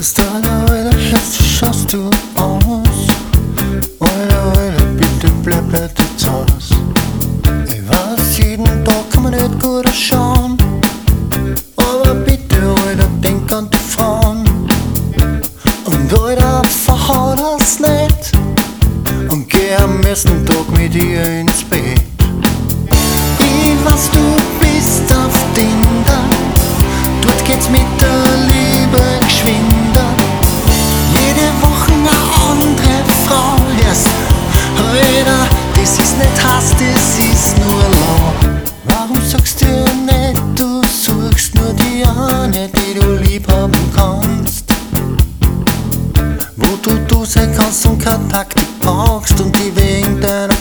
Bist Alter, jetzt schaust du aus. Alter, bitte bleib nicht zu Haus. Ich weiß, jeden Tag kann man nicht gut ausschauen. Aber bitte, Alter, denk an die Frauen. Und Alter, verhau das nicht. Und geh am nächsten Tag mit ihr ins Bett. Ich weiß, du bist auf Tinder. Dort geht's mit der Liebe geschwinder. Jede Woche eine andere Frau. Yes. Alter, das ist nicht Hass, das ist nur Lau. Warum sagst du nicht, du suchst nur die eine, die du lieb haben kannst? Wo du sein kannst und keine Taktik brauchst und die wegen deiner